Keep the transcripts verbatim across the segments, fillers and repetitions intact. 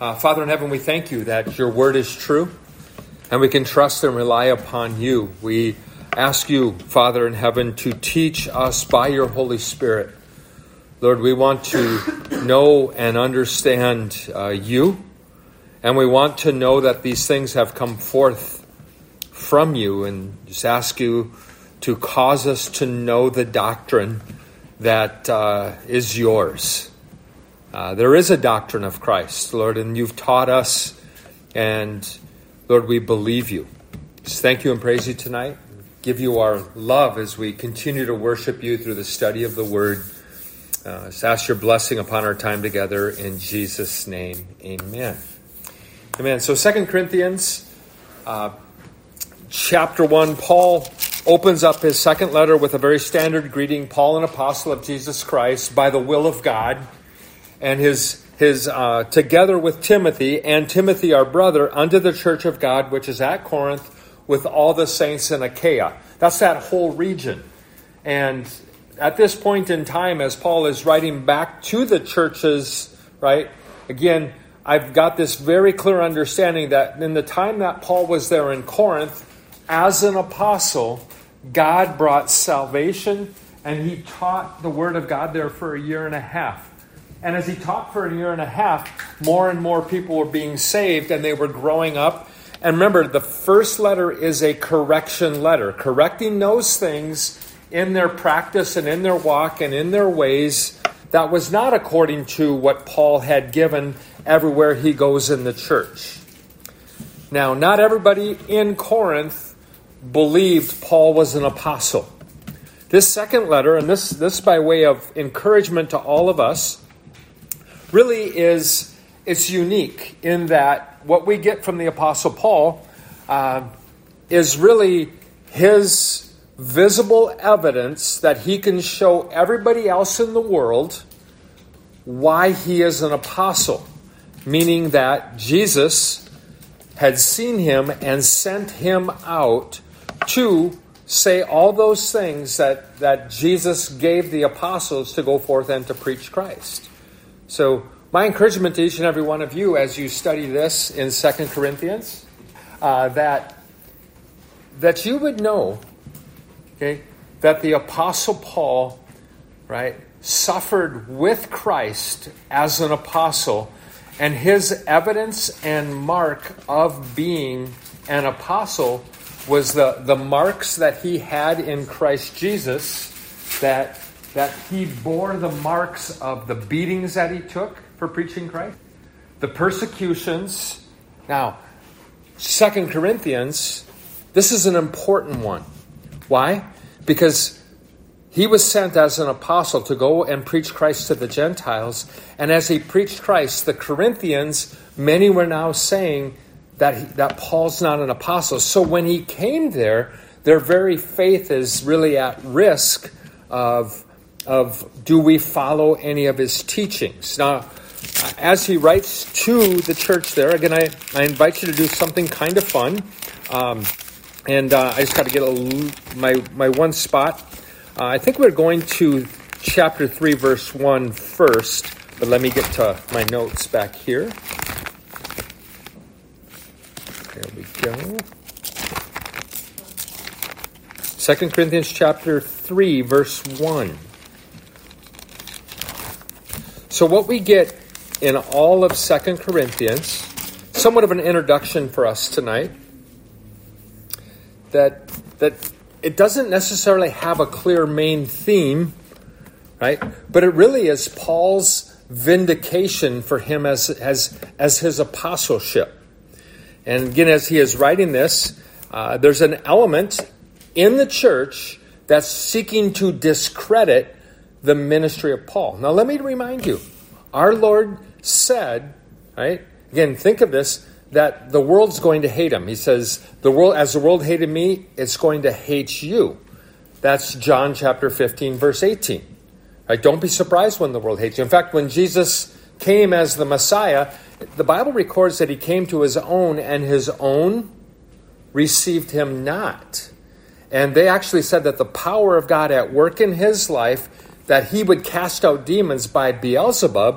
Uh, Father in heaven, we thank you that your word is true, and we can trust and rely upon you. We ask you, Father in heaven, to teach us by your Holy Spirit. Lord, we want to know and understand uh, you, and we want to know that these things have come forth from you, and just ask you to cause us to know the doctrine that uh, is yours. Uh, there is a doctrine of Christ, Lord, and you've taught us, and Lord, we believe you. Just thank you and praise you tonight. Give you our love as we continue to worship you through the study of the word. Uh, just ask your blessing upon our time together in Jesus' name. Amen. Amen. So Second Corinthians uh, chapter one, Paul opens up his second letter with a very standard greeting. Paul, an apostle of Jesus Christ, by the will of God, and his his uh, together with Timothy, and Timothy our brother, unto the church of God, which is at Corinth, with all the saints in Achaia. That's that whole region. And at this point in time, as Paul is writing back to the churches, right, again, I've got this very clear understanding that in the time that Paul was there in Corinth, as an apostle, God brought salvation, and he taught the word of God there for a year and a half. And as he taught for a year and a half, more and more people were being saved, and they were growing up. And remember, the first letter is a correction letter, correcting those things in their practice and in their walk and in their ways that was not according to what Paul had given everywhere he goes in the church. Now, not everybody in Corinth believed Paul was an apostle. This second letter, and this, this by way of encouragement to all of us, really is, it's unique in that what we get from the Apostle Paul uh, is really his visible evidence that he can show everybody else in the world why he is an apostle, meaning that Jesus had seen him and sent him out to say all those things that, that Jesus gave the apostles to go forth and to preach Christ. So my encouragement to each and every one of you as you study this in Second Corinthians, uh, that that you would know, okay, that the Apostle Paul, right, suffered with Christ as an apostle, and his evidence and mark of being an apostle was the, the marks that he had in Christ Jesus, that that he bore the marks of the beatings that he took for preaching Christ, the persecutions. Now, Second Corinthians, this is an important one. Why? Because he was sent as an apostle to go and preach Christ to the Gentiles, and as he preached Christ, the Corinthians, many were now saying that he, that Paul's not an apostle. So when he came there, their very faith is really at risk of of do we follow any of his teachings. Now, as he writes to the church there, again, I, I invite you to do something kind of fun. Um, and uh, I just got to get a, my, my one spot. Uh, I think we're going to chapter three, verse one first. But let me get to my notes back here. There we go. Second Corinthians chapter three, verse one. So what we get in all of Second Corinthians, somewhat of an introduction for us tonight, that that it doesn't necessarily have a clear main theme, right? But it really is Paul's vindication for him as as as his apostleship. And again, as he is writing this, uh, there's an element in the church that's seeking to discredit the ministry of Paul. Now, let me remind you, our Lord said, right, again, think of this, that the world's going to hate him. He says, "The world, as the world hated me, it's going to hate you." That's John chapter fifteen, verse eighteen. Right? Don't be surprised when the world hates you. In fact, when Jesus came as the Messiah, the Bible records that he came to his own, and his own received him not. And they actually said that the power of God at work in his life, that he would cast out demons by Beelzebub,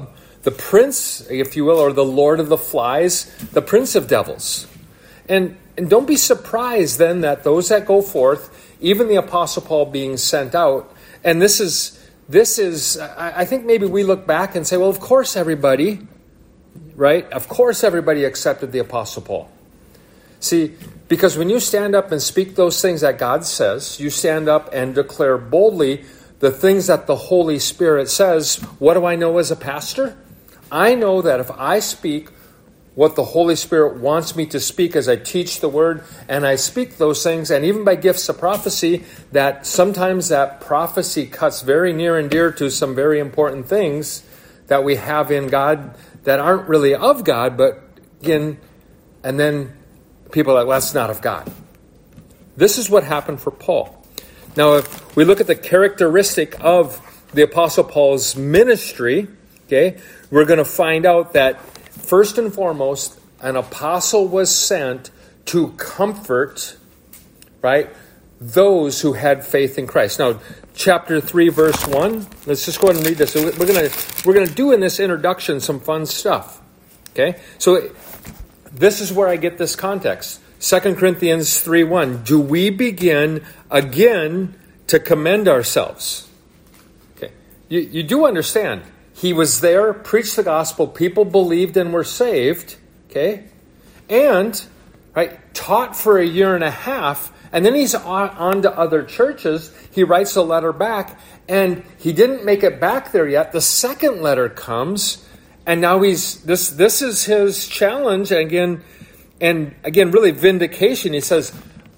the prince, if you will, or the lord of the flies, the prince of devils. And, and don't be surprised then that those that go forth, even the Apostle Paul being sent out, and this is, this is, I, I think maybe we look back and say, well, of course everybody, right? Of course everybody accepted the Apostle Paul. See, because when you stand up and speak those things that God says, you stand up and declare boldly the things that the Holy Spirit says. What do I know as a pastor? I know that if I speak what the Holy Spirit wants me to speak as I teach the Word, and I speak those things, and even by gifts of prophecy, that sometimes that prophecy cuts very near and dear to some very important things that we have in God that aren't really of God, but in, and then people are like, well, that's not of God. This is what happened for Paul. Now, if we look at the characteristic of the Apostle Paul's ministry, okay, we're going to find out that first and foremost, an apostle was sent to comfort, right, those who had faith in Christ. Now, chapter three, verse one. Let's just go ahead and read this. We're going to we're going to do in this introduction some fun stuff. Okay, so this is where I get this context. Second Corinthians three one. Do we begin again to commend ourselves? Okay, you, you do understand. He was there, preached the gospel, people believed and were saved, okay? And, right, taught for a year and a half, and then he's on, on to other churches. He writes a letter back, and he didn't make it back there yet. The second letter comes, and now he's, this this is his challenge, and again, and again, really vindication. He says,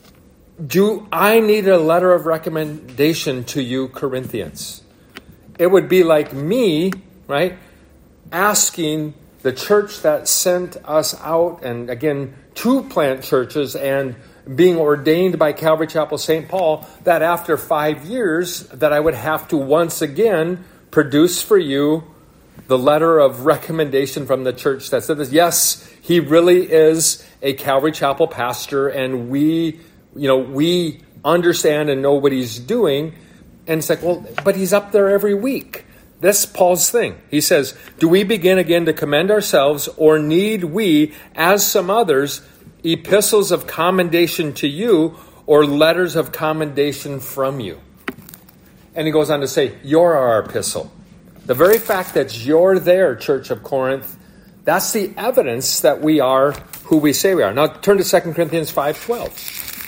do I need a letter of recommendation to you, Corinthians? It would be like me, right, asking the church that sent us out, and again, to plant churches and being ordained by Calvary Chapel Saint Paul, that after five years that I would have to once again produce for you the letter of recommendation from the church that said this. Yes, he really is a Calvary Chapel pastor, and we, you know, we understand and know what he's doing. And it's like, well, but he's up there every week. That's Paul's thing. He says, do we begin again to commend ourselves, or need we, as some others, epistles of commendation to you, or letters of commendation from you? And he goes on to say, you're our epistle. The very fact that you're there, Church of Corinth, that's the evidence that we are who we say we are. Now turn to Second Corinthians five twelve.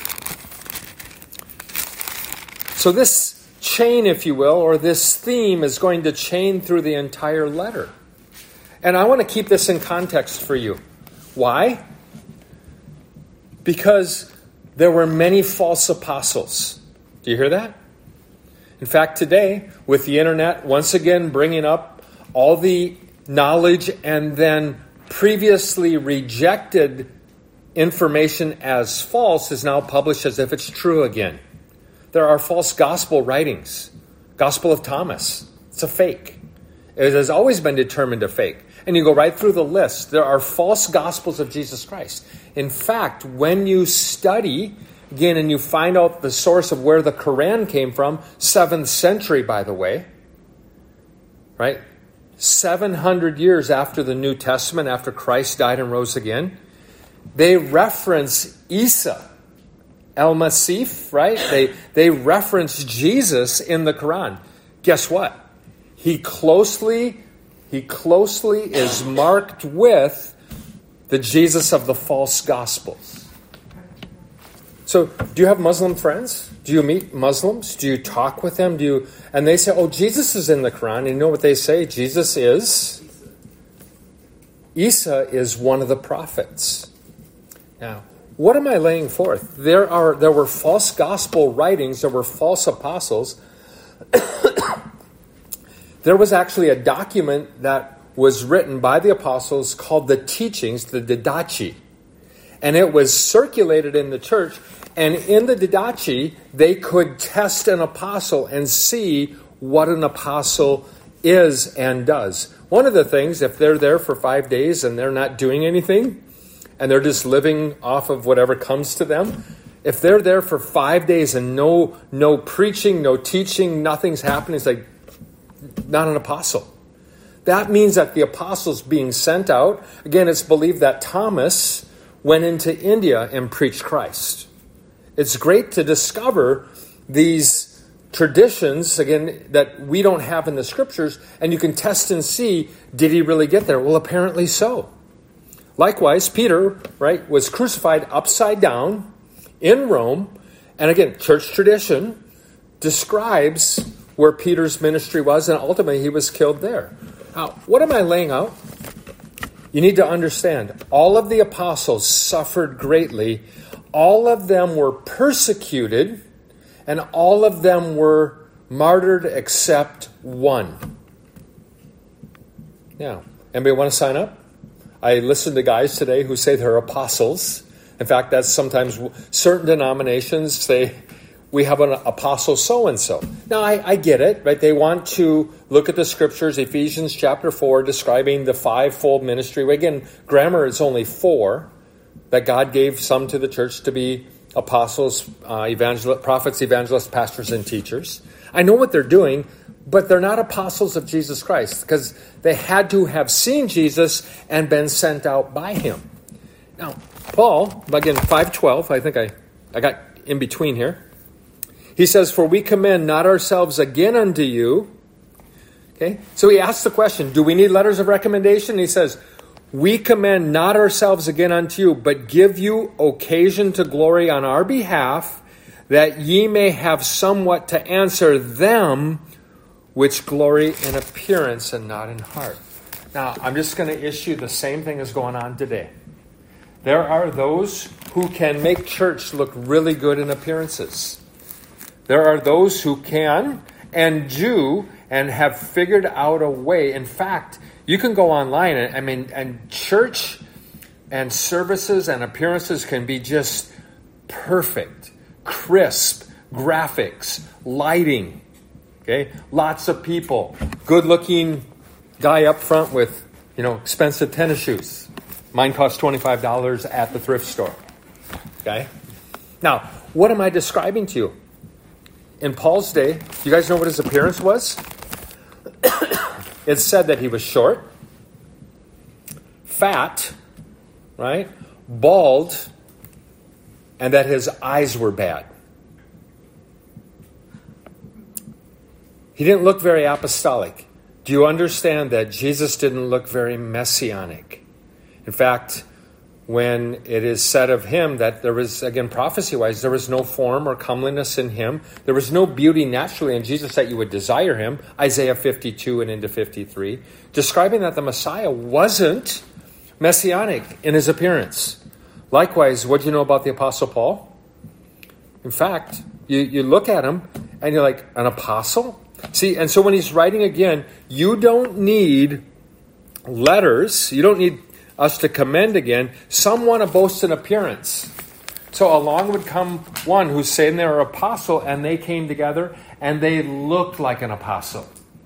So this chain, if you will, or this theme is going to chain through the entire letter. And I want to keep this in context for you. Why? Because there were many false apostles. Do you hear that? In fact, today, with the internet, once again bringing up all the knowledge and then previously rejected information as false is now published as if it's true again. There are false gospel writings. Gospel of Thomas. It's a fake. It has always been determined a fake. And you go right through the list. There are false gospels of Jesus Christ. In fact, when you study, again, and you find out the source of where the Quran came from, seventh century, by the way, right? seven hundred years after the New Testament, after Christ died and rose again, they reference Isa, El-Masih, right? They they reference Jesus in the Quran. Guess what? He closely, he closely is marked with the Jesus of the false gospels. So, do you have Muslim friends? Do you meet Muslims? Do you talk with them? Do you? And they say, "Oh, Jesus is in the Quran." And you know what they say? Jesus is. Isa is one of the prophets. Now, what am I laying forth? There are there were false gospel writings. There were false apostles. There was actually a document that was written by the apostles called the Teachings, the Didache. And it was circulated in the church. And in the Didache, they could test an apostle and see what an apostle is and does. One of the things, if they're there for five days and they're not doing anything, and they're just living off of whatever comes to them, if they're there for five days and no no preaching, no teaching, nothing's happening, it's like not an apostle. That means that the apostles being sent out, again, it's believed that Thomas went into India and preached Christ. It's great to discover these traditions, again, that we don't have in the scriptures, and you can test and see, did he really get there? Well, apparently so. Likewise, Peter, right, was crucified upside down in Rome, and again, church tradition describes where Peter's ministry was, and ultimately he was killed there. Now, what am I laying out? You need to understand, all of the apostles suffered greatly. All of them were persecuted, and all of them were martyred except one. Now, anybody want to sign up? I listen to guys today who say they're apostles. In fact, that's sometimes certain denominations say, we have an apostle so-and-so. Now, I, I get it, right? They want to look at the scriptures, Ephesians chapter four, describing the fivefold ministry. Again, grammar is only four, that God gave some to the church to be apostles, uh, evangel- prophets, evangelists, pastors, and teachers. I know what they're doing, but they're not apostles of Jesus Christ because they had to have seen Jesus and been sent out by him. Now, Paul, again, five twelve, I think I, I got in between here. He says, for we commend not ourselves again unto you. Okay, so he asks the question, do we need letters of recommendation? He says, we commend not ourselves again unto you, but give you occasion to glory on our behalf, that ye may have somewhat to answer them which glory in appearance and not in heart. Now, I'm just going to issue the same thing as going on today. There are those who can make church look really good in appearances. There are those who can and do and have figured out a way. In fact, you can go online, and I mean, and church and services and appearances can be just perfect, crisp, graphics, lighting, okay? Lots of people, good-looking guy up front with, you know, expensive tennis shoes. Mine cost twenty-five dollars at the thrift store, okay? Now, what am I describing to you? In Paul's day, you guys know what his appearance was? It said that he was short, fat, right, bald, and that his eyes were bad. He didn't look very apostolic. Do you understand that Jesus didn't look very messianic? In fact, when it is said of him that there was, again, prophecy-wise, there was no form or comeliness in him. There was no beauty naturally in Jesus that you would desire him. Isaiah fifty-two and into fifty-three. Describing that the Messiah wasn't messianic in his appearance. Likewise, what do you know about the Apostle Paul? In fact, you, you look at him and you're like, an apostle? See, and so when he's writing again, you don't need letters. You don't need us to commend again. Some want to boast an appearance. So along would come one who's saying they're an apostle, and they came together and they looked like an apostle.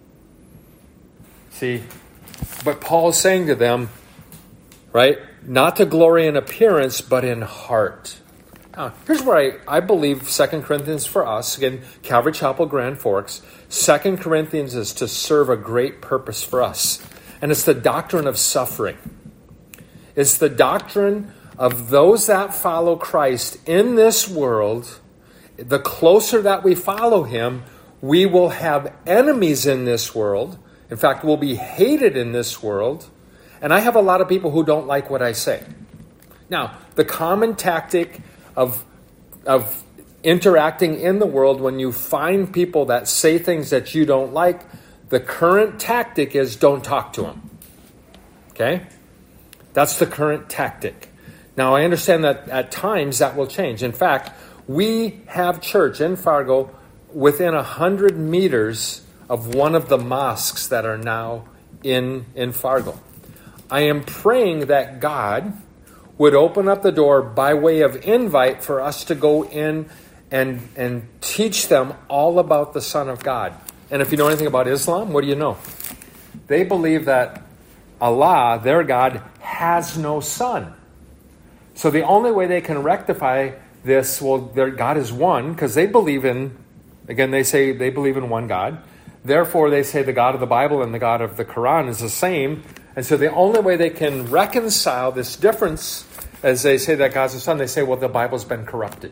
See, but Paul's saying to them, right, not to glory in appearance, but in heart. Now, here's where I, I believe Second Corinthians for us, again, Calvary Chapel, Grand Forks, Second Corinthians is to serve a great purpose for us. And it's the doctrine of suffering. It's the doctrine of those that follow Christ in this world. The closer that we follow him, we will have enemies in this world. In fact, we'll be hated in this world. And I have a lot of people who don't like what I say. Now, the common tactic of, of interacting in the world, when you find people that say things that you don't like, the current tactic is don't talk to them. Okay? That's the current tactic. Now, I understand that at times that will change. In fact, we have church in Fargo within one hundred meters of one of the mosques that are now in, in Fargo. I am praying that God would open up the door by way of invite for us to go in and, and teach them all about the Son of God. And if you know anything about Islam, what do you know? They believe that Allah, their God, has no son. So the only way they can rectify this, well, their God is one, because they believe in, again, they say they believe in one God. Therefore, they say the God of the Bible and the God of the Quran is the same. And so the only way they can reconcile this difference, as they say that God's the Son, they say, well, the Bible's been corrupted.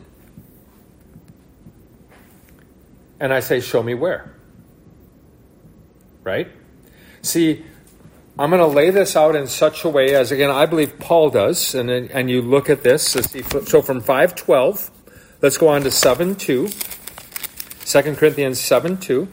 And I say, show me where. Right? See, I'm going to lay this out in such a way as, again, I believe Paul does. And and you look at this. So from five twelve, let's go on to seven two. Second Corinthians seven two.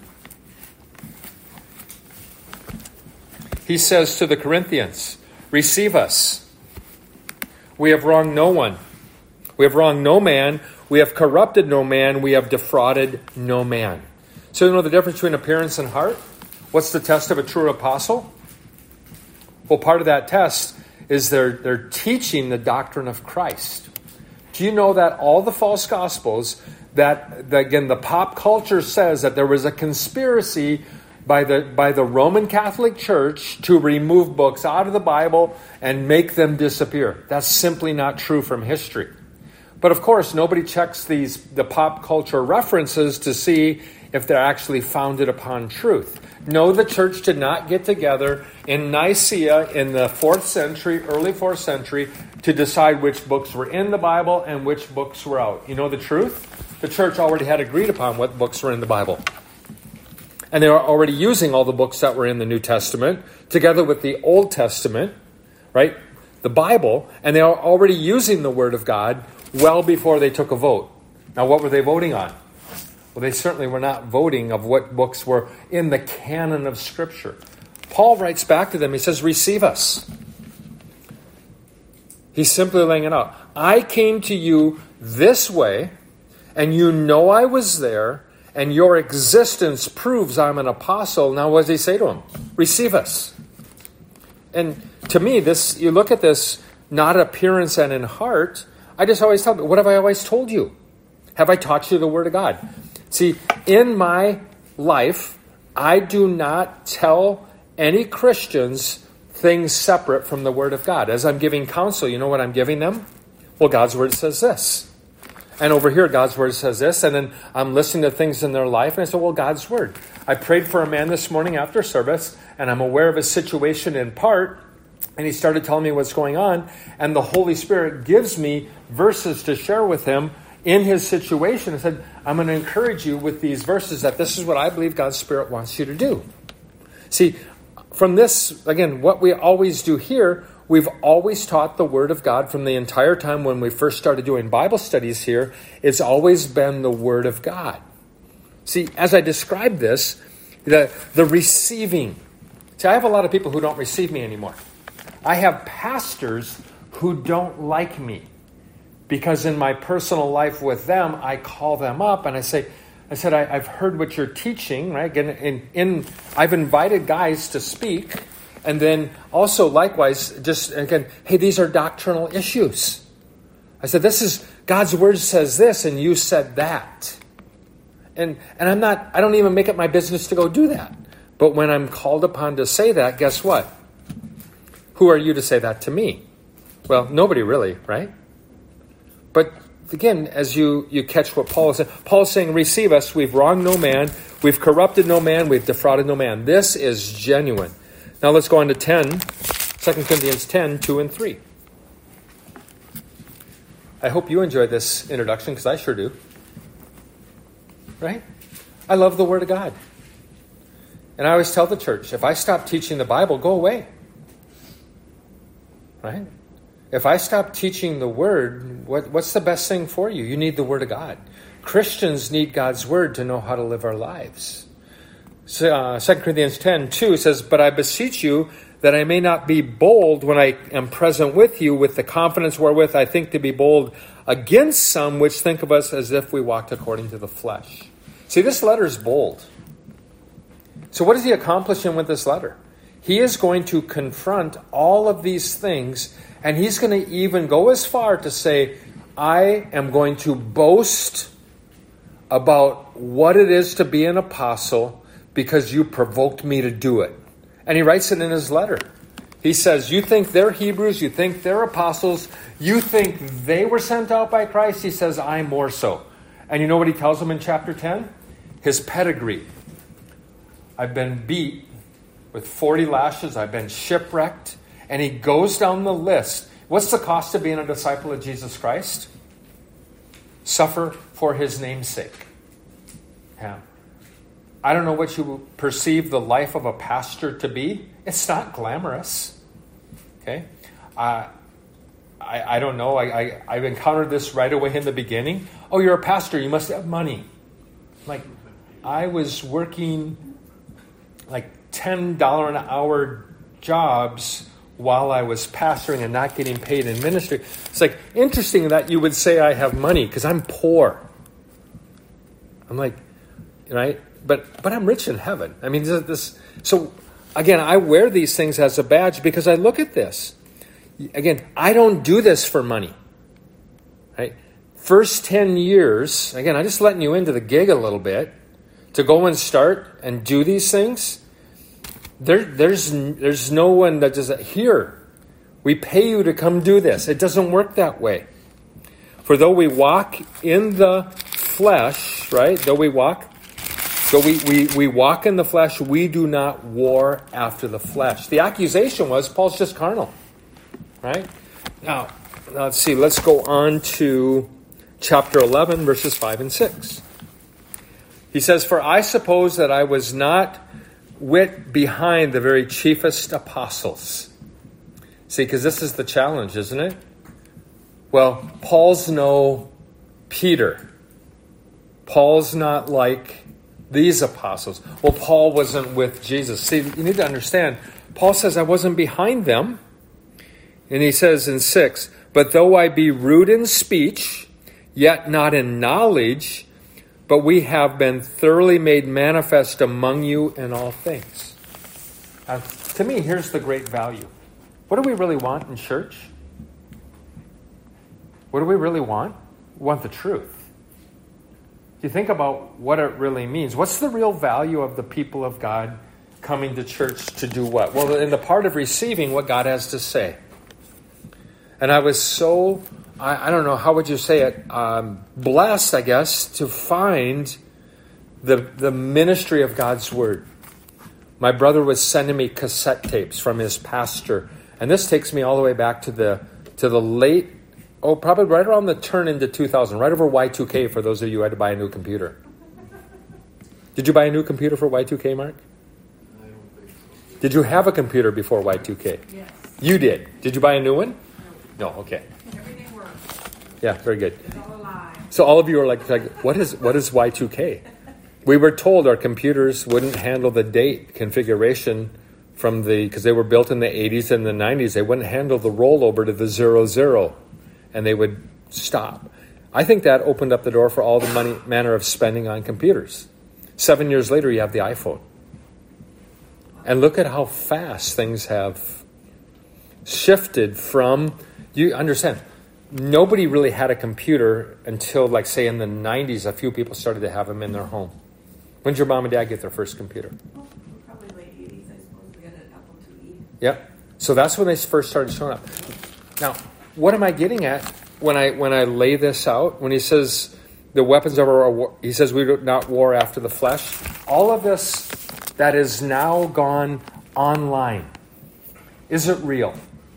He says to the Corinthians, receive us. We have wronged no one. We have wronged no man. We have corrupted no man. We have defrauded no man. So you know the difference between appearance and heart? What's the test of a true apostle? Well, part of that test is they're, they're teaching the doctrine of Christ. Do you know that all the false gospels, that, that again, the pop culture says that there was a conspiracy by the by the Roman Catholic Church to remove books out of the Bible and make them disappear? That's simply not true from history. But of course, nobody checks these the pop culture references to see if they're actually founded upon truth. No, the church did not get together in Nicaea in the fourth century, early fourth century, to decide which books were in the Bible and which books were out. You know the truth? The church already had agreed upon what books were in the Bible. And they were already using all the books that were in the New Testament, together with the Old Testament, right? The Bible, and they were already using the Word of God well before they took a vote. Now, what were they voting on? Well, they certainly were not voting of what books were in the canon of Scripture. Paul writes back to them, he says, receive us. He's simply laying it out. I came to you this way, and you know I was there, and your existence proves I'm an apostle. Now, what does he say to him? Receive us. And to me, this you look at this, not appearance and in heart. I just always tell them, what have I always told you? Have I taught you the Word of God? See, in my life, I do not tell any Christians things separate from the Word of God. As I'm giving counsel, you know what I'm giving them? Well, God's Word says this. And over here, God's Word says this. And then I'm listening to things in their life, and I say, well, God's Word. I prayed for a man this morning after service, and I'm aware of his situation in part, and he started telling me what's going on, and the Holy Spirit gives me verses to share with him in his situation. I said, I'm going to encourage you with these verses that this is what I believe God's Spirit wants you to do. See, from this, again, what we always do here, we've always taught the Word of God from the entire time when we first started doing Bible studies here. It's always been the Word of God. See, as I describe this, the, the receiving. See, I have a lot of people who don't receive me anymore. I have pastors who don't like me because in my personal life with them, I call them up and I say, I said, I, I've heard what you're teaching, right? Again, in, in, I've invited guys to speak. And then also likewise, just again, hey, these are doctrinal issues. I said, this is, God's Word says this and you said that. And and I'm not, I don't even make it my business to go do that. But when I'm called upon to say that, guess what? Who are you to say that to me? Well, nobody really, right? But again, as you, you catch what Paul is saying, Paul's saying, receive us, we've wronged no man, we've corrupted no man, we've defrauded no man. This is genuine. Now let's go on to ten, Second Corinthians ten, two and three. I hope you enjoyed this introduction because I sure do. Right? I love the Word of God. And I always tell the church, if I stop teaching the Bible, go away. Right? If I stop teaching the Word, what, what's the best thing for you? You need the Word of God. Christians need God's Word to know how to live our lives. So, uh, Second Corinthians ten, two says, but I beseech you that I may not be bold when I am present with you with the confidence wherewith I think to be bold against some which think of us as if we walked according to the flesh. See, this letter is bold. So what is he accomplishing with this letter? He is going to confront all of these things, and he's going to even go as far to say, I am going to boast about what it is to be an apostle because you provoked me to do it. And he writes it in his letter. He says, you think they're Hebrews, you think they're apostles, you think they were sent out by Christ. He says, I more so. And you know what he tells them in chapter ten? His pedigree. I've been beat with forty lashes. I've been shipwrecked. And he goes down the list. What's the cost of being a disciple of Jesus Christ? Suffer for his name's sake. Yeah. I don't know what you perceive the life of a pastor to be. It's not glamorous. Okay? Uh, I, I don't know. I, I, I've encountered this right away in the beginning. Oh, you're a pastor. You must have money. Like, I was working like ten dollars an hour jobs while I was pastoring and not getting paid in ministry. It's like interesting that you would say I have money because I'm poor. I'm like, right? But but I'm rich in heaven. I mean, this, this. So again, I wear these things as a badge because I look at this. Again, I don't do this for money. Right? First ten years, again, I'm just letting you into the gig a little bit to go and start and do these things. There, there's there's no one that does it. Here, we pay you to come do this. It doesn't work that way. For though we walk in the flesh, right? Though we walk, though we, we, we walk in the flesh, we do not war after the flesh. The accusation was Paul's just carnal, right? Now, now let's see. Let's go on to chapter eleven, verses five and six. He says, "For I suppose that I was not wit behind the very chiefest apostles." See, because this is the challenge, isn't it? Well, Paul's no Peter. Paul's not like these apostles. Well, Paul wasn't with Jesus. See, you need to understand, Paul says, I wasn't behind them. And he says in six, "But though I be rude in speech, yet not in knowledge, but we have been thoroughly made manifest among you in all things." Now, to me, here's the great value. What do we really want in church? What do we really want? We want the truth. If you think about what it really means, what's the real value of the people of God coming to church to do what? Well, in the part of receiving what God has to say. And I was so... I, I don't know, how would you say it? Um, blessed, I guess, to find the the ministry of God's Word. My brother was sending me cassette tapes from his pastor. And this takes me all the way back to the to the late, oh, probably right around the turn into two thousand, right over Y two K for those of you who had to buy a new computer. Did you buy a new computer for Y two K, Mark? I don't think so. Did you have a computer before Y two K? Yes. You did. Did you buy a new one? No. No, okay. Everything works. Yeah, very good. It's all a lie. So all of you are like, like what is what is Y two K? We were told our computers wouldn't handle the date configuration from the, because they were built in the eighties and the nineties, they wouldn't handle the rollover to the zero zero, and they would stop. I think that opened up the door for all the money manner of spending on computers. Seven years later, you have the iPhone. And look at how fast things have shifted from, you understand, nobody really had a computer until, like, say, in the nineties, a few people started to have them in their home. When did your mom and dad get their first computer? Oh, probably late eighties, I suppose. We got an Apple two E. Yep. So that's when they first started showing up. Now, what am I getting at when I when I lay this out? When he says the weapons of our war, he says we do not war after the flesh. All of this that is now gone online, is it real?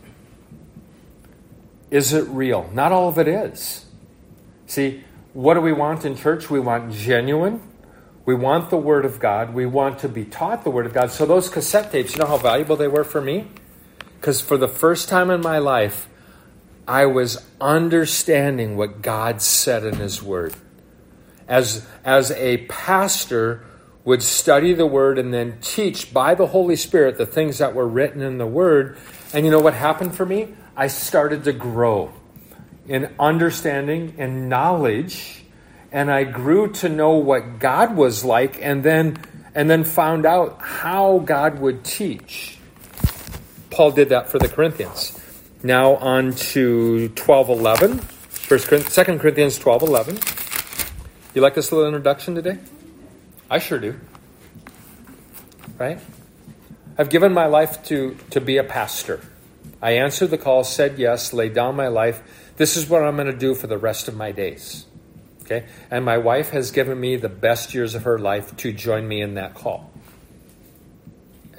Is it real? Not all of it is. See, what do we want in church? We want genuine. We want the Word of God. We want to be taught the Word of God. So those cassette tapes, you know how valuable they were for me? Because for the first time in my life, I was understanding what God said in His Word. As, as a pastor would study the Word and then teach by the Holy Spirit the things that were written in the Word. And you know what happened for me? I started to grow in understanding and knowledge, and I grew to know what God was like, and then and then found out how God would teach. Paul did that for the Corinthians. Now on to twelve eleven, First Corinthians, Second Corinthians twelve eleven. You like this little introduction today? I sure do. Right? I've given my life to, to be a pastor. I answered the call, said yes, laid down my life. This is what I'm going to do for the rest of my days. Okay? And my wife has given me the best years of her life to join me in that call.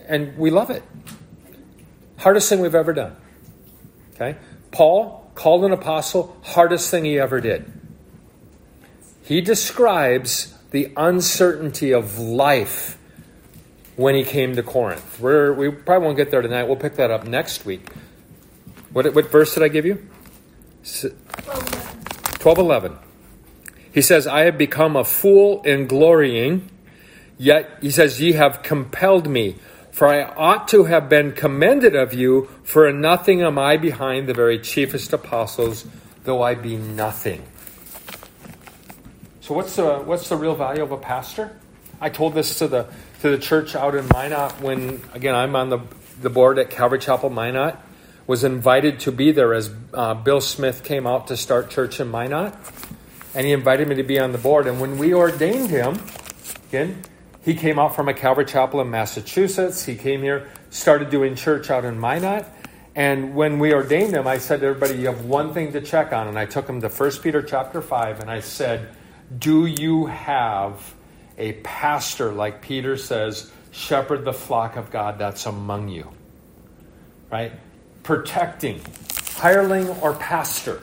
and we love it. Hardest thing we've ever done. Okay? Paul, called an apostle, hardest thing he ever did. He describes the uncertainty of life when he came to Corinth. We're, we probably won't get there tonight. We'll pick that up next week. What, what verse did I give you? twelve eleven. He says, I have become a fool in glorying, yet, he says, ye have compelled me. For I ought to have been commended of you, for in nothing am I behind the very chiefest apostles, though I be nothing. So what's the what's the real value of a pastor? I told this to the to the church out in Minot when, again, I'm on the, the board at Calvary Chapel Minot. Was invited to be there as uh, Bill Smith came out to start church in Minot. And he invited me to be on the board. And when we ordained him, again, he came out from a Calvary Chapel in Massachusetts. He came here, started doing church out in Minot. And when we ordained him, I said to everybody, you have one thing to check on. And I took him to First Peter chapter five, and I said, do you have a pastor, like Peter says, shepherd the flock of God that's among you? Right? Protecting, hireling or pastor.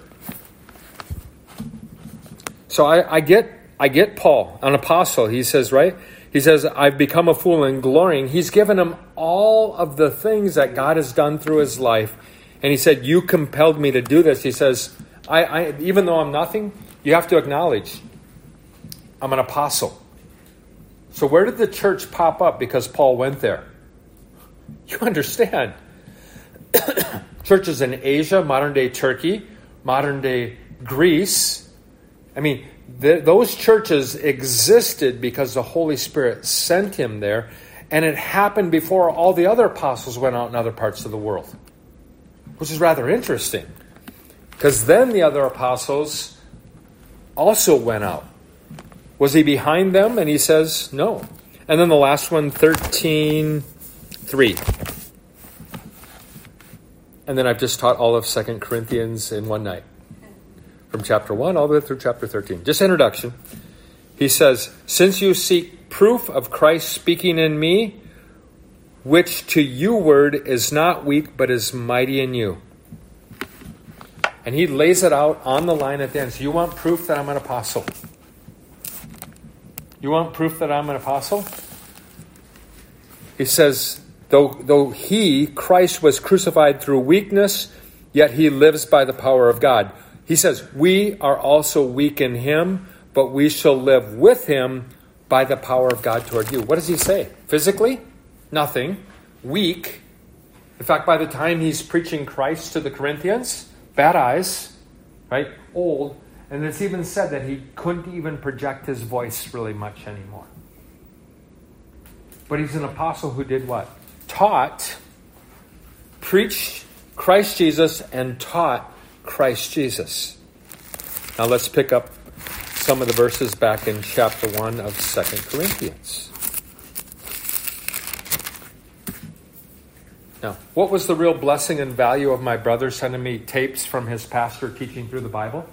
So I, I get I get Paul, an apostle. He says, right? He says, I've become a fool in glorying. He's given him all of the things that God has done through his life. And he said, you compelled me to do this. He says, I, I even though I'm nothing, you have to acknowledge I'm an apostle. So where did the church pop up because Paul went there? You understand. Churches in Asia, modern-day Turkey, modern-day Greece. I mean, th- those churches existed because the Holy Spirit sent him there, and it happened before all the other apostles went out in other parts of the world, which is rather interesting, because then the other apostles also went out. Was he behind them? And he says, no. And then the last one, thirteen three. And then I've just taught all of Second Corinthians in one night. From chapter one all the way through chapter thirteen. Just introduction. He says, since you seek proof of Christ speaking in me, which to you word is not weak, but is mighty in you. And he lays it out on the line at the end. So you want proof that I'm an apostle? You want proof that I'm an apostle? He says, though, though he, Christ, was crucified through weakness, yet he lives by the power of God. He says, we are also weak in him, but we shall live with him by the power of God toward you. What does he say? Physically? Nothing. Weak. In fact, by the time he's preaching Christ to the Corinthians, bad eyes, right? Old. And it's even said that he couldn't even project his voice really much anymore. But he's an apostle who did what? Taught, preached Christ Jesus, and taught Christ Jesus. Now let's pick up some of the verses back in chapter one of Second Corinthians. Now, what was the real blessing and value of my brother sending me tapes from his pastor teaching through the Bible?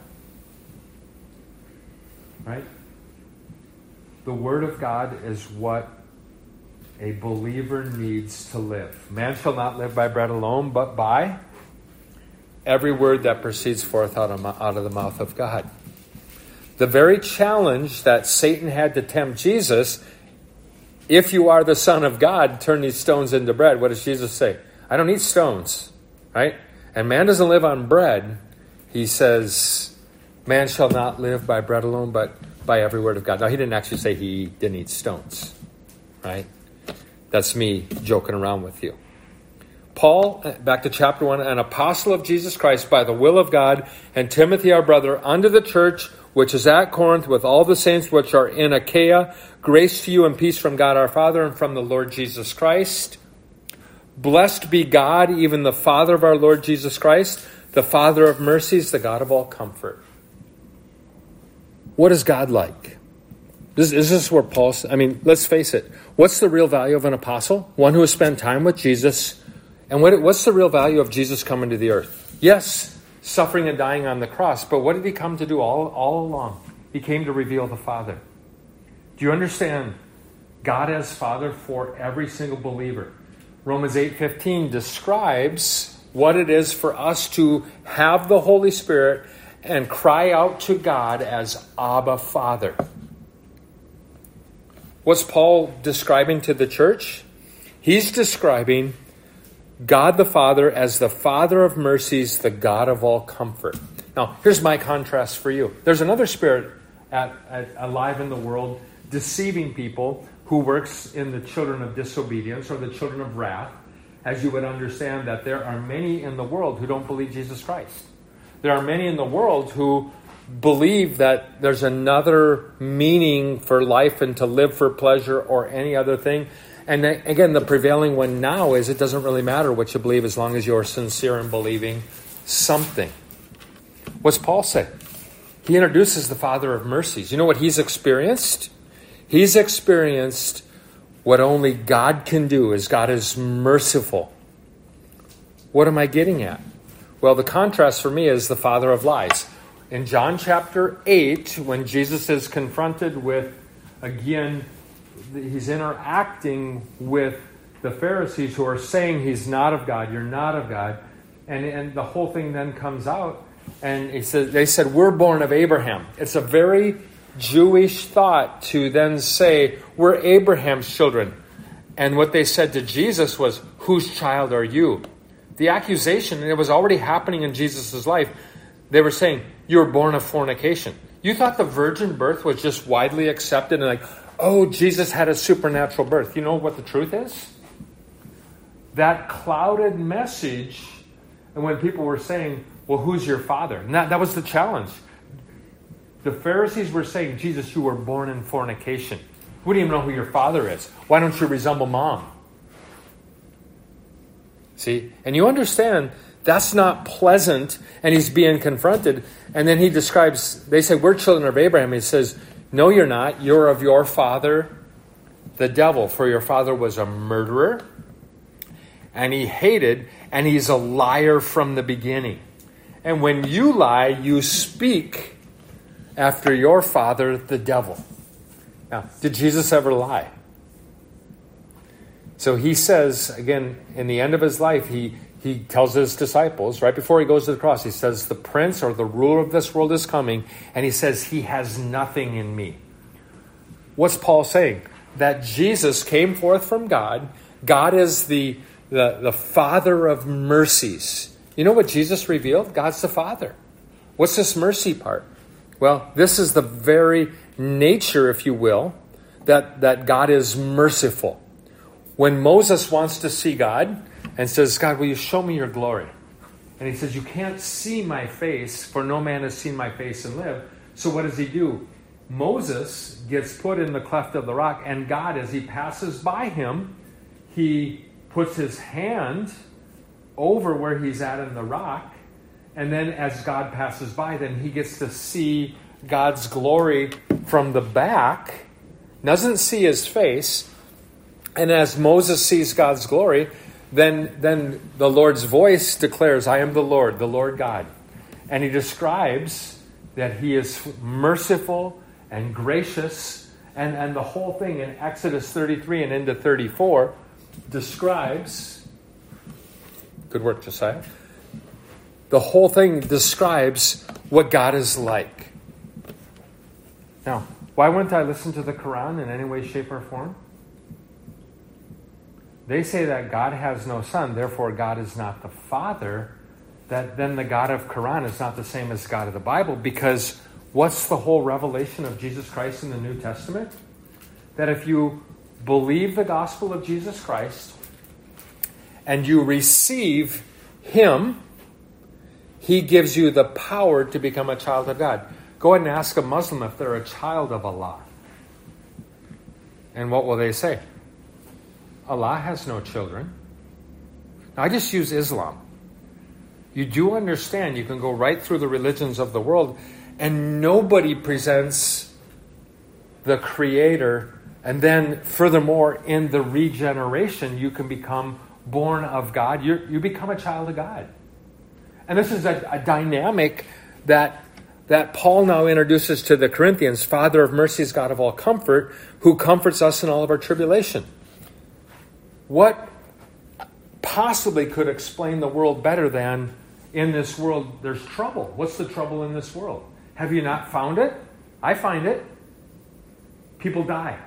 Right? The Word of God is what a believer needs to live. Man shall not live by bread alone, but by every word that proceeds forth out of, out of the mouth of God. The very challenge that Satan had to tempt Jesus, if you are the Son of God, turn these stones into bread. What does Jesus say? I don't eat stones, right? And man doesn't live on bread. He says, man shall not live by bread alone, but by every word of God. Now, he didn't actually say he didn't eat stones, right? That's me joking around with you. Paul, back to chapter one, an apostle of Jesus Christ by the will of God, and Timothy our brother, unto the church which is at Corinth, with all the saints which are in Achaia, grace to you and peace from God our Father and from the Lord Jesus Christ. Blessed be God, even the Father of our Lord Jesus Christ, the Father of mercies, the God of all comfort. What is God like? Is, is this where Paul, I mean, let's face it. What's the real value of an apostle? One who has spent time with Jesus. And what, what's the real value of Jesus coming to the earth? Yes, suffering and dying on the cross. But what did he come to do all, all along? He came to reveal the Father. Do you understand? God as Father for every single believer. Romans eight fifteen describes what it is for us to have the Holy Spirit and cry out to God as Abba, Father. What's Paul describing to the church? He's describing God the Father as the Father of mercies, the God of all comfort. Now, here's my contrast for you. There's another spirit at, at, alive in the world, deceiving people, who works in the children of disobedience or the children of wrath, as you would understand that there are many in the world who don't believe Jesus Christ. There are many in the world who believe that there's another meaning for life and to live for pleasure or any other thing. And then, again, the prevailing one now is it doesn't really matter what you believe as long as you're sincere in believing something. What's Paul say? He introduces the Father of mercies. You know what he's experienced? He's experienced what only God can do, is God is merciful. What am I getting at? Well, the contrast for me is the father of lies. In John chapter eight, when Jesus is confronted with, again, he's interacting with the Pharisees who are saying he's not of God, you're not of God. And, and the whole thing then comes out. And he says, they said, we're born of Abraham. It's a very Jewish thought to then say, we're Abraham's children. And what they said to Jesus was, whose child are you? The accusation, and it was already happening in Jesus' life, they were saying, you were born of fornication. You thought the virgin birth was just widely accepted and like, oh, Jesus had a supernatural birth. You know what the truth is? That clouded message, and when people were saying, well, who's your father? And that, that was the challenge. The Pharisees were saying, Jesus, you were born in fornication. We don't even know who your father is. Why don't you resemble mom? See? And you understand that's not pleasant, and he's being confronted. And then he describes, they say, we're children of Abraham. He says, no, you're not. You're of your father, the devil. For your father was a murderer, and he hated, and he's a liar from the beginning. And when you lie, you speak after your father, the devil. Now, did Jesus ever lie? So he says, again, in the end of his life, he, he tells his disciples, right before he goes to the cross, he says, the prince or the ruler of this world is coming, and he says, he has nothing in me. What's Paul saying? That Jesus came forth from God. God is the, the, the Father of mercies. You know what Jesus revealed? God's the Father. What's this mercy part? Well, this is the very nature, if you will, that, that God is merciful. When Moses wants to see God and says, God, will you show me your glory? And he says, you can't see my face, for no man has seen my face and live. So what does he do? Moses gets put in the cleft of the rock, and God, as he passes by him, he puts his hand over where he's at in the rock, and then as God passes by, then he gets to see God's glory from the back, doesn't see his face, and as Moses sees God's glory, then, then the Lord's voice declares, I am the Lord, the Lord God. And he describes that he is merciful and gracious, and, and the whole thing in Exodus thirty-three and into thirty-four describes, good work, Josiah, the whole thing describes what God is like. Now, why wouldn't I listen to the Quran in any way, shape, or form? They say that God has no son, therefore God is not the Father. That then the God of Quran is not the same as God of the Bible, because what's the whole revelation of Jesus Christ in the New Testament? That if you believe the gospel of Jesus Christ and you receive Him, He gives you the power to become a child of God. Go ahead and ask a Muslim if they're a child of Allah. And what will they say? Allah has no children. Now, I just use Islam. You do understand you can go right through the religions of the world and nobody presents the Creator. And then furthermore, in the regeneration, you can become born of God. You're, you become a child of God. And this is a, a dynamic that, that Paul now introduces to the Corinthians. Father of mercies, God of all comfort, who comforts us in all of our tribulation. What possibly could explain the world better than, in this world there's trouble. What's the trouble in this world? Have you not found it? I find it. People die.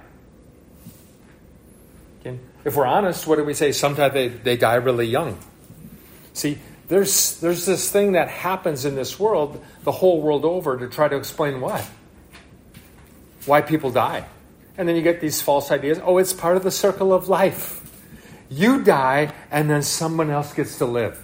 Okay. If we're honest, what do we say? Sometimes they, they die really young. See, there's there's this thing that happens in this world, the whole world over, to try to explain what? Why people die. And then you get these false ideas. Oh, it's part of the circle of life. You die, and then someone else gets to live.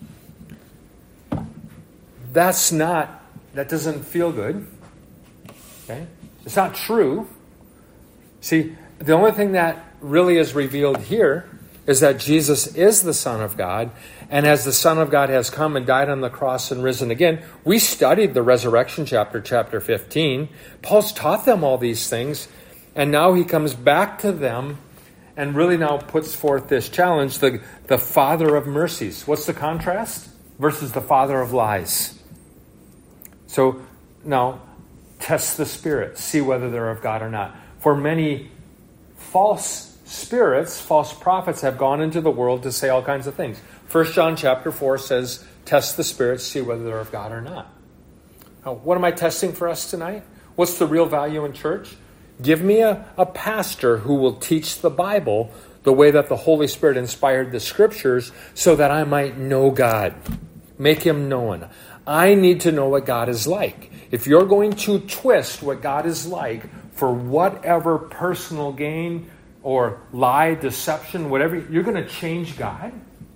That's not, that doesn't feel good. Okay? It's not true. See, the only thing that really is revealed here is that Jesus is the Son of God, and as the Son of God has come and died on the cross and risen again, we studied the resurrection chapter, chapter fifteen. Paul's taught them all these things, and now he comes back to them and really now puts forth this challenge, the, the Father of mercies. What's the contrast? Versus the Father of lies. So now, test the spirits, see whether they're of God or not. For many false spirits, false prophets have gone into the world to say all kinds of things. First John chapter four says, test the spirits, see whether they're of God or not. Now, what am I testing for us tonight? What's the real value in church? Give me a, a pastor who will teach the Bible the way that the Holy Spirit inspired the Scriptures so that I might know God. Make Him known. I need to know what God is like. If you're going to twist what God is like for whatever personal gain or lie, deception, whatever, you're going to change God.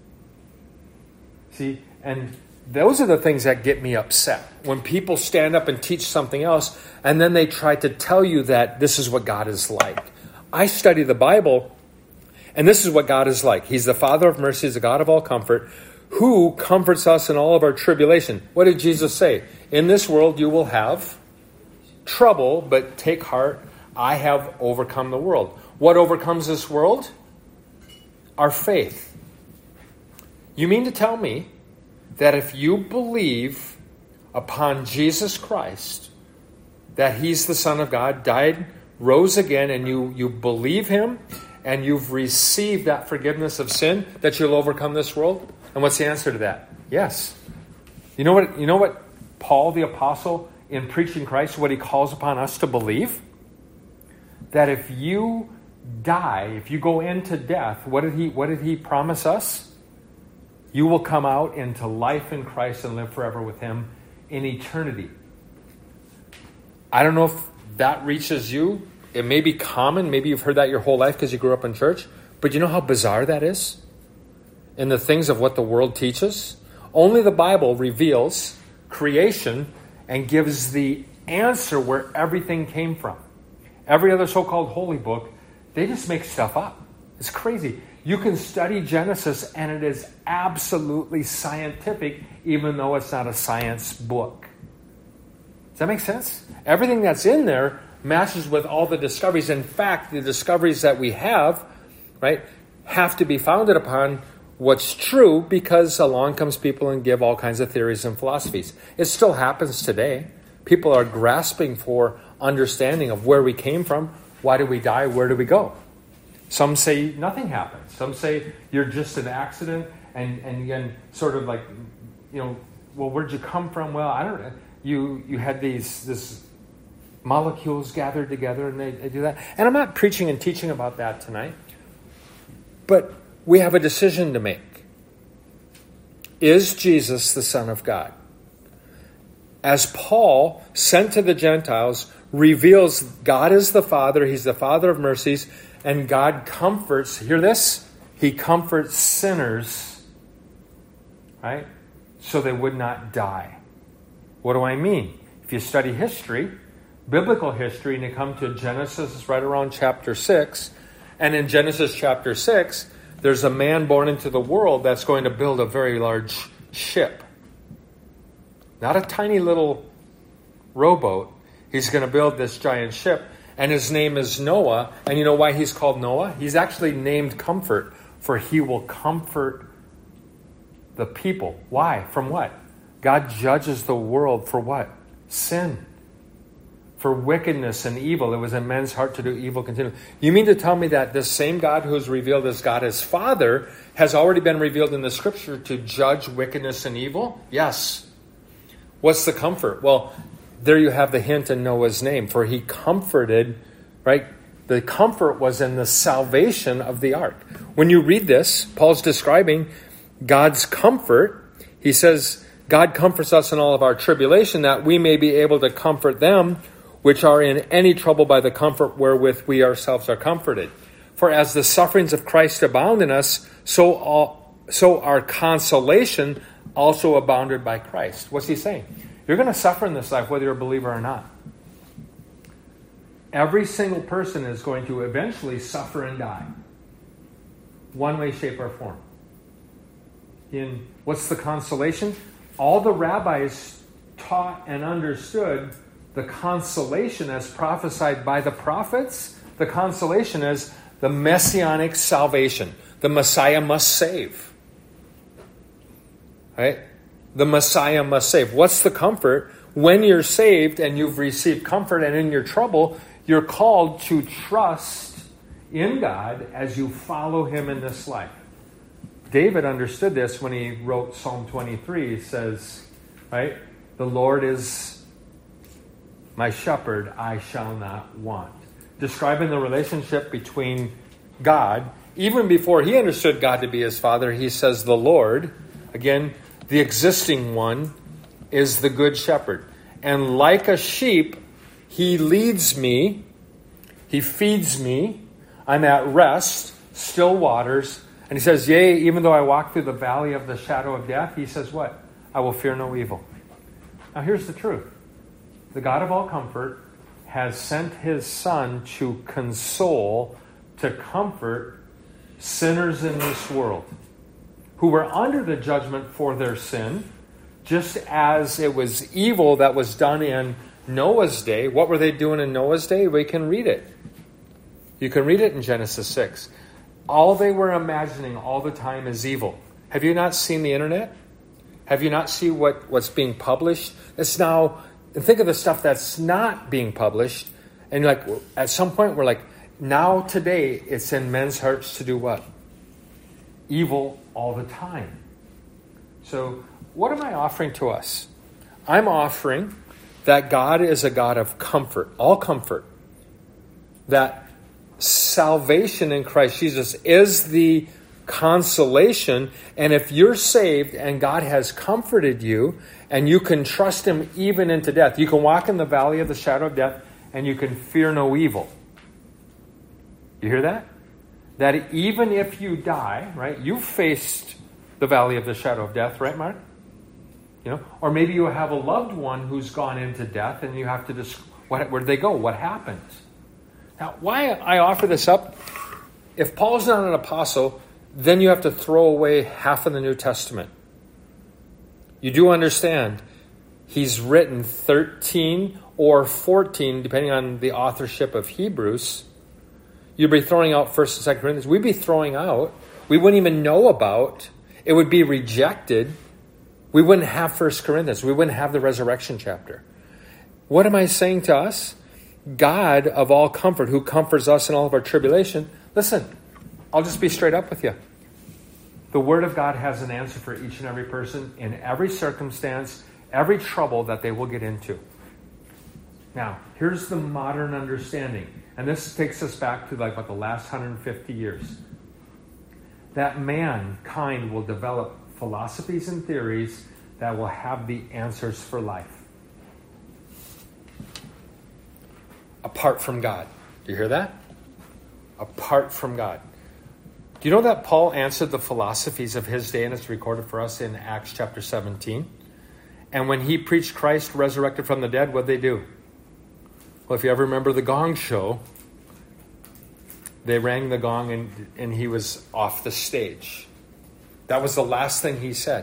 See, and those are the things that get me upset. When people stand up and teach something else, and then they try to tell you that this is what God is like. I study the Bible, and this is what God is like. He's the Father of mercies, the God of all comfort, who comforts us in all of our tribulation. What did Jesus say? In this world you will have trouble, but take heart, I have overcome the world. What overcomes this world? Our faith. You mean to tell me that if you believe upon Jesus Christ, that He's the Son of God, died, rose again, and you, you believe Him, and you've received that forgiveness of sin, that you'll overcome this world? And what's the answer to that? Yes. You know what, you know what Paul the Apostle, in preaching Christ, what he calls upon us to believe? That if you die, if you go into death, what did he, what did he promise us? You will come out into life in Christ and live forever with Him in eternity. I don't know if that reaches you. It may be common. Maybe you've heard that your whole life because you grew up in church. But you know how bizarre that is? In the things of what the world teaches? Only the Bible reveals creation and gives the answer where everything came from. Every other so-called holy book, they just make stuff up. It's crazy. You can study Genesis and it is absolutely scientific, even though it's not a science book. Does that make sense? Everything that's in there matches with all the discoveries. In fact, the discoveries that we have, right, have to be founded upon what's true, because along comes people and give all kinds of theories and philosophies. It still happens today. People are grasping for understanding of where we came from. Why did we die? Where do we go? Some say nothing happened. Some say you're just an accident, and, and again, sort of like, you know, well, where'd you come from? Well, I don't know. You you had these this molecules gathered together, and they, they do that. And I'm not preaching and teaching about that tonight, but we have a decision to make. Is Jesus the Son of God? As Paul, sent to the Gentiles, reveals God is the Father, He's the Father of mercies, and God comforts, hear this? He comforts sinners, right? So they would not die. What do I mean? If you study history, biblical history, and you come to Genesis right around chapter six, and in Genesis chapter six, there's a man born into the world that's going to build a very large ship. Not a tiny little rowboat. He's going to build this giant ship, and his name is Noah. And you know why he's called Noah? He's actually named Comfort, for he will comfort the people. Why? From what? God judges the world for what? Sin. for wickedness and evil. It was in men's heart to do evil continually. You mean to tell me that this same God who is revealed as God as Father has already been revealed in the Scripture to judge wickedness and evil? Yes. What's the comfort? Well, there you have the hint in Noah's name, for he comforted, right? The comfort was in the salvation of the ark. When you read this, Paul's describing God's comfort. He says, God comforts us in all of our tribulation, that we may be able to comfort them which are in any trouble by the comfort wherewith we ourselves are comforted. For as the sufferings of Christ abound in us, so all, so our consolation also abounded by Christ. What's he saying? You're going to suffer in this life whether you're a believer or not. Every single person is going to eventually suffer and die. One way, shape, or form. In what's the consolation? All the rabbis taught and understood the consolation as prophesied by the prophets. The consolation is the messianic salvation. The Messiah must save. Right? The Messiah must save. What's the comfort? When you're saved and you've received comfort and in your trouble, you're called to trust in God as you follow him in this life. David understood this when he wrote Psalm twenty-three. He says, right, the Lord is my shepherd, I shall not want. Describing the relationship between God, even before he understood God to be his Father, he says the Lord, again, the existing one, is the good shepherd. And like a sheep, he leads me, he feeds me, I'm at rest, still waters. And he says, yea, even though I walk through the valley of the shadow of death, he says what? I will fear no evil. Now here's the truth. The God of all comfort has sent his Son to console, to comfort sinners in this world who were under the judgment for their sin, just as it was evil that was done in Noah's day. What were they doing in Noah's day? We can read it. You can read it in Genesis six. All they were imagining all the time is evil. Have you not seen the internet? Have you not seen what, what's being published? It's now, and think of the stuff that's not being published. And like at some point we're like, now today it's in men's hearts to do what? Evil all the time. So what am I offering to us? I'm offering that God is a God of comfort, all comfort. That salvation in Christ Jesus is the consolation. And if you're saved and God has comforted you and you can trust him even into death, you can walk in the valley of the shadow of death and you can fear no evil. You hear that? That even if you die, right? You've faced the valley of the shadow of death, right, Mark? You know, or maybe you have a loved one who's gone into death and you have to just, what, where did they go? What happened? Now, why I offer this up, if Paul's not an apostle, then you have to throw away half of the New Testament. You do understand he's written thirteen or fourteen, depending on the authorship of Hebrews. You'd be throwing out First and Second Corinthians. We'd be throwing out. We wouldn't even know about. It would be rejected. We wouldn't have First Corinthians. We wouldn't have the resurrection chapter. What am I saying to us? God of all comfort, who comforts us in all of our tribulation. Listen, I'll just be straight up with you. The Word of God has an answer for each and every person in every circumstance, every trouble that they will get into. Now, here's the modern understanding. And this takes us back to like what the last one hundred fifty years. That mankind will develop philosophies and theories that will have the answers for life. Apart from God. Do you hear that? Apart from God. Do you know that Paul answered the philosophies of his day, and it's recorded for us in Acts chapter seventeen? And when he preached Christ resurrected from the dead, what did they do? Well, if you ever remember the Gong Show, they rang the gong and, and he was off the stage. That was the last thing he said.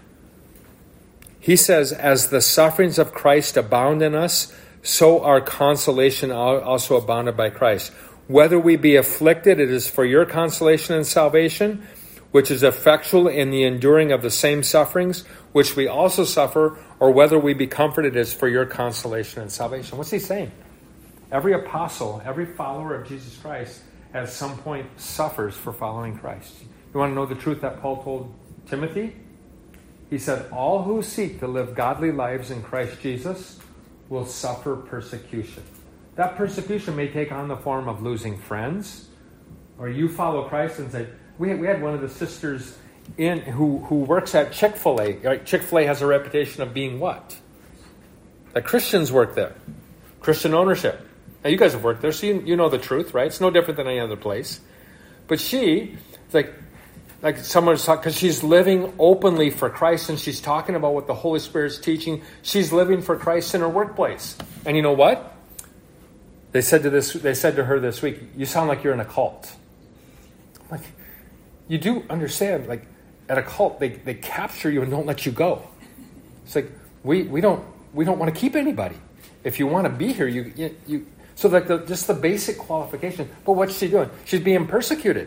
He says, as the sufferings of Christ abound in us, so our consolation also abounded by Christ. Whether we be afflicted, it is for your consolation and salvation. which is effectual in the enduring of the same sufferings, which we also suffer, or whether we be comforted is for your consolation and salvation. What's he saying? Every apostle, every follower of Jesus Christ, at some point suffers for following Christ. You want to know the truth that Paul told Timothy? He said, all who seek to live godly lives in Christ Jesus will suffer persecution. That persecution may take on the form of losing friends, or you follow Christ and say, we had, we had one of the sisters in who, who works at Chick-fil-A. Right? Chick-fil-A has a reputation of being what? That Christians work there. Christian ownership. Now, you guys have worked there, so you, you know the truth, right? It's no different than any other place. But she, like, like someone's talking, because she's living openly for Christ, and she's talking about what the Holy Spirit's teaching. She's living for Christ in her workplace. And you know what? They said to this. They said to her this week, "You sound like you're in a cult." I'm like, you do understand, like, at a cult, they, they capture you and don't let you go. It's like, we we don't we don't want to keep anybody. If you want to be here, you you. you So like the, just the basic qualification. But what's she doing? She's being persecuted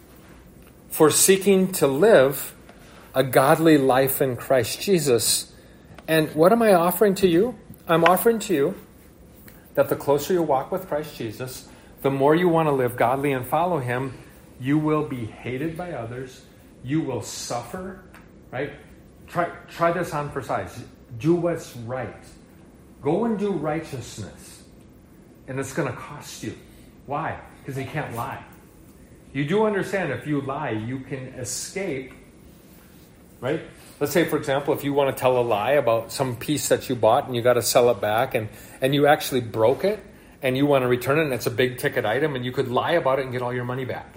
for seeking to live a godly life in Christ Jesus. And what am I offering to you? I'm offering to you that the closer you walk with Christ Jesus, the more you want to live godly and follow him, you will be hated by others. You will suffer, right? Try, try this on for size. Do what's right. Go and do righteousness. And it's going to cost you. Why? Because you can't lie. You do understand if you lie, you can escape, right? Let's say, for example, if you want to tell a lie about some piece that you bought and you got to sell it back and, and you actually broke it and you want to return it and it's a big ticket item and you could lie about it and get all your money back.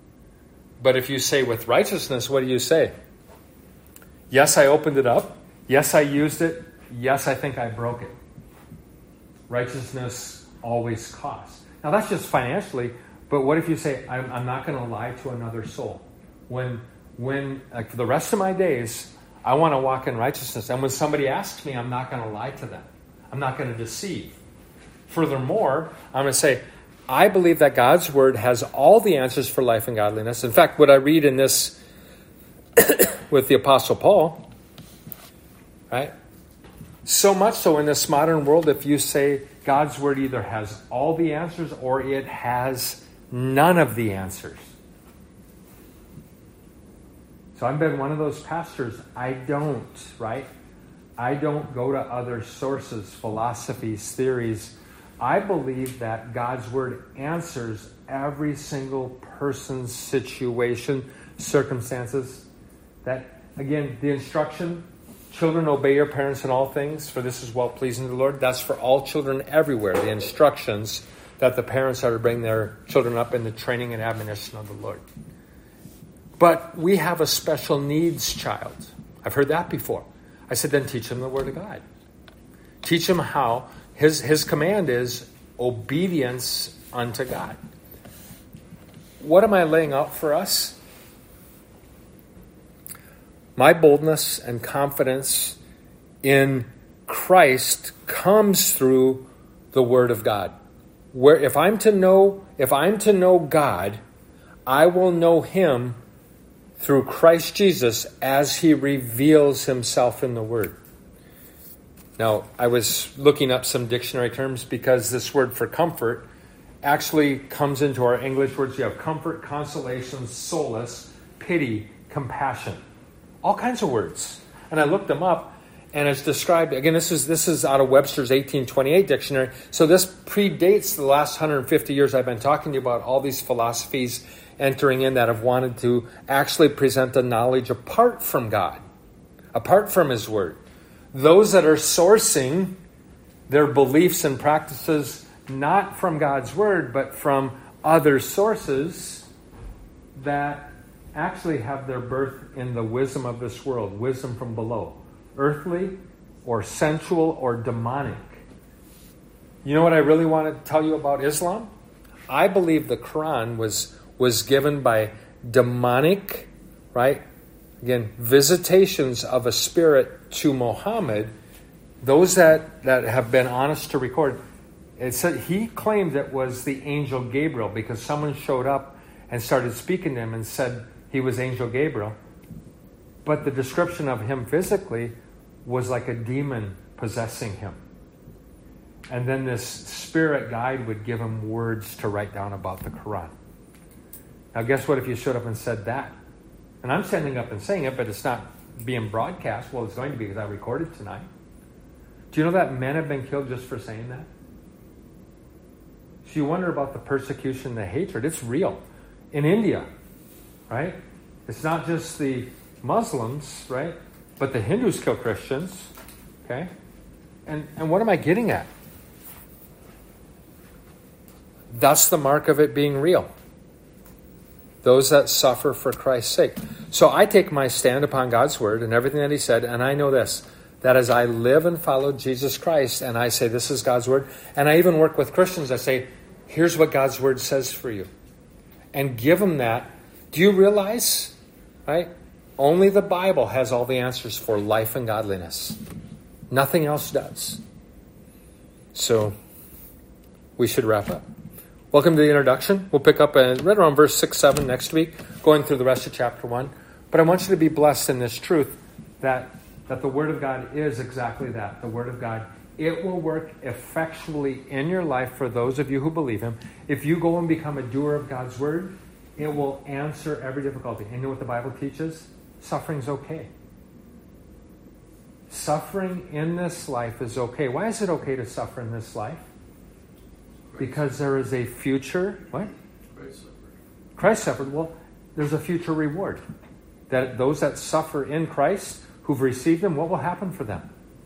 But if you say with righteousness, what do you say? Yes, I opened it up. Yes, I used it. Yes, I think I broke it. Righteousness always costs. Now that's just financially, but what if you say, I'm, I'm not going to lie to another soul? When, when like for the rest of my days, I want to walk in righteousness. And when somebody asks me, I'm not going to lie to them. I'm not going to deceive. Furthermore, I'm going to say, I believe that God's word has all the answers for life and godliness. In fact, what I read in this with the Apostle Paul, right? So much so in this modern world, if you say God's word either has all the answers or it has none of the answers. So I've been one of those pastors. I don't, right? I don't go to other sources, philosophies, theories. I believe that God's word answers every single person's situation, circumstances. That, again, the instruction, children, obey your parents in all things, for this is well-pleasing to the Lord. That's for all children everywhere. The instructions that the parents are to bring their children up in the training and admonition of the Lord. But we have a special needs child. I've heard that before. I said, then teach him the Word of God. Teach him how. His, his command is obedience unto God. What am I laying out for us? My boldness and confidence in Christ comes through the Word of God. Where if I'm to know, if I'm to know God, I will know Him through Christ Jesus as He reveals Himself in the Word. Now, I was looking up some dictionary terms because this word for comfort actually comes into our English words. You have comfort, consolation, solace, pity, compassion. All kinds of words. And I looked them up, and it's described, again, this is this is out of Webster's eighteen twenty-eight dictionary. So this predates the last one hundred fifty years I've been talking to you about all these philosophies entering in that have wanted to actually present a knowledge apart from God, apart from His Word. Those that are sourcing their beliefs and practices not from God's Word, but from other sources that actually have their birth in the wisdom of this world, wisdom from below, earthly or sensual or demonic. You know what I really want to tell you about Islam? I believe the Quran was was given by demonic, right? Again, visitations of a spirit to Muhammad. Those that, that have been honest to record, it said he claimed it was the angel Gabriel because someone showed up and started speaking to him and said he was Angel Gabriel. But the description of him physically was like a demon possessing him. And then this spirit guide would give him words to write down about the Quran. Now guess what if you showed up and said that? And I'm standing up and saying it, but it's not being broadcast. Well, it's going to be because I recorded tonight. Do you know that men have been killed just for saying that? So you wonder about the persecution, the hatred. It's real. In India, right? It's not just the Muslims, right? But the Hindus kill Christians, okay? And and what am I getting at? That's the mark of it being real. Those that suffer for Christ's sake. So I take my stand upon God's word and everything that he said, and I know this, that as I live and follow Jesus Christ, and I say this is God's word, and I even work with Christians, I say, here's what God's word says for you. And give them that. Do you realize, right? Only the Bible has all the answers for life and godliness. Nothing else does. So, we should wrap up. Welcome to the introduction. We'll pick up at, right around verse six, seven next week, going through the rest of chapter one. But I want you to be blessed in this truth that, that the Word of God is exactly that. The Word of God, it will work effectually in your life for those of you who believe Him. If you go and become a doer of God's Word, it will answer every difficulty. And you know what the Bible teaches? Suffering's okay. Suffering in this life is okay. Why is it okay to suffer in this life? Because there is a future, what? Christ suffered. Christ suffered. Well, there's a future reward. That those that suffer in Christ, who've received Him, what will happen for them?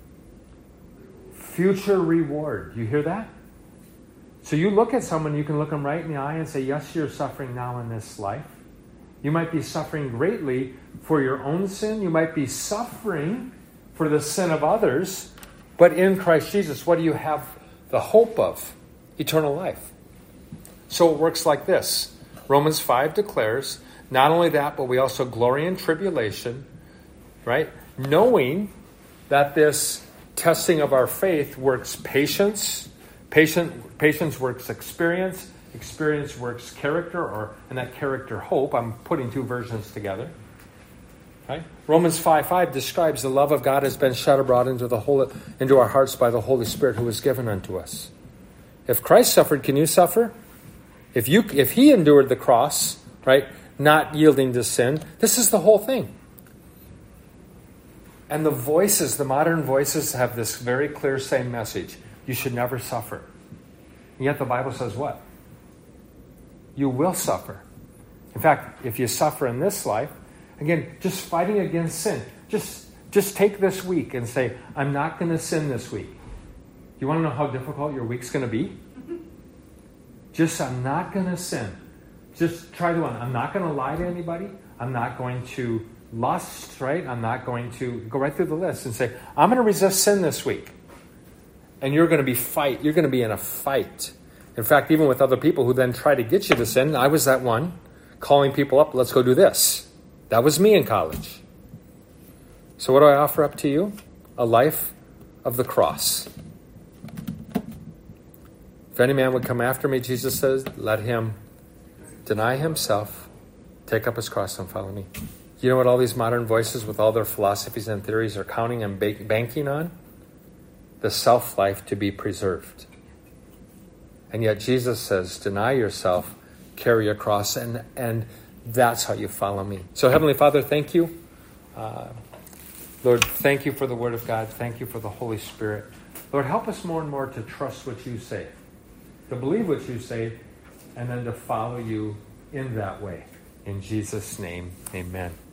Future reward. You hear that? So you look at someone, you can look them right in the eye and say, yes, you're suffering now in this life. You might be suffering greatly for your own sin. You might be suffering for the sin of others. But in Christ Jesus, what do you have the hope of? Eternal life. So it works like this. Romans five declares, not only that, but we also glory in tribulation, right? Knowing that this testing of our faith works patience, patient, patience works experience, experience works character, or and that character hope. I'm putting two versions together. Right? Romans five five describes the love of God has been shed abroad into the whole, into our hearts by the Holy Spirit who was given unto us. If Christ suffered, can you suffer? If you, if He endured the cross, right, not yielding to sin, this is the whole thing. And the voices, the modern voices, have this very clear same message. You should never suffer. And yet the Bible says what? You will suffer. In fact, if you suffer in this life, again, just fighting against sin. Just, just take this week and say, I'm not going to sin this week. You want to know how difficult your week's going to be? Just, I'm not going to sin. Just try the one. I'm not going to lie to anybody. I'm not going to lust, right? I'm not going to go right through the list and say, I'm going to resist sin this week. And you're going to be fight. You're going to be in a fight. In fact, even with other people who then try to get you to sin. I was that one, calling people up, let's go do this. That was me in college. So what do I offer up to you? A life of the cross. If any man would come after me, Jesus says, let him deny himself, take up his cross and follow me. You know what all these modern voices with all their philosophies and theories are counting and banking on? The self-life to be preserved. And yet Jesus says, deny yourself, carry your cross, and, and that's how you follow me. So Heavenly Father, thank you. Uh, Lord, thank you for the Word of God. Thank you for the Holy Spirit. Lord, help us more and more to trust what you say, to believe what you say, and then to follow you in that way. In Jesus' name, amen.